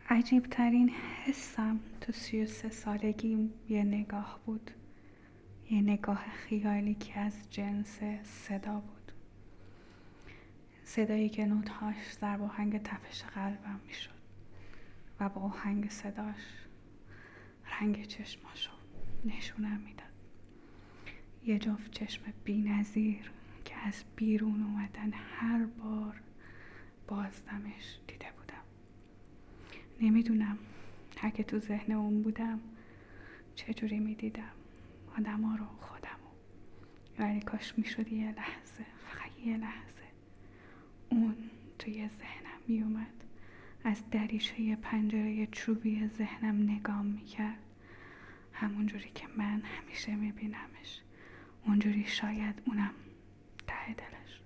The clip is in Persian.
عجیب ترین حسم تو 33 سالگیم یه نگاه بود. یه نگاه خیالی که از جنس صدا بود. صدایی که نوت‌هاش ضرب آهنگ تپش قلبم میشد و با آهنگ صداش رنگ چشماشو نشونم میداد. یه جفت چشم بی‌نظیر که از بیرون اومدن هر بار بازدمش دیده بودم. نمیدونم اگه تو ذهن اون بودم چجوری میدیدم آدما رو، خودمو. ولی کاش میشد یه لحظه، فقط یه لحظه، اون توی ذهنم میومد، از دریچه پنجره چوبی ذهنم نگام میکرد، همونجوری که من همیشه میبینمش، اونجوری شاید اونم ته دلش.